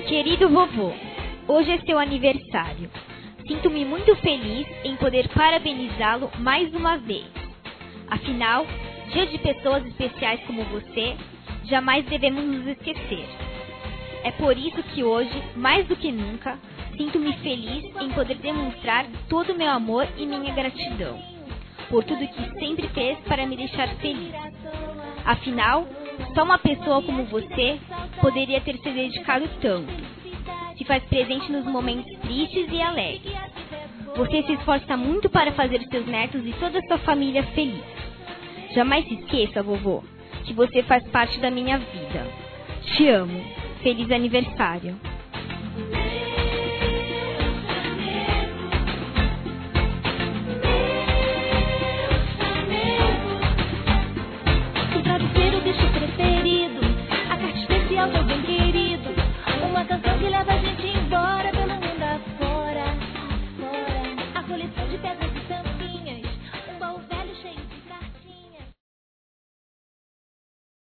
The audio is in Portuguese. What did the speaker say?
Querido vovô, hoje é seu aniversário. Sinto-me muito feliz em poder parabenizá-lo mais uma vez. Afinal, dia de pessoas especiais como você, jamais devemos nos esquecer. É por isso que hoje, mais do que nunca, sinto-me feliz em poder demonstrar todo o meu amor e minha gratidão por tudo que sempre fez para me deixar feliz. Afinal, só uma pessoa como você poderia ter se dedicado tanto. Se faz presente nos momentos tristes e alegres. Você se esforça muito para fazer seus netos e toda a sua família feliz. Jamais se esqueça, vovô, que você faz parte da minha vida. Te amo. Feliz aniversário.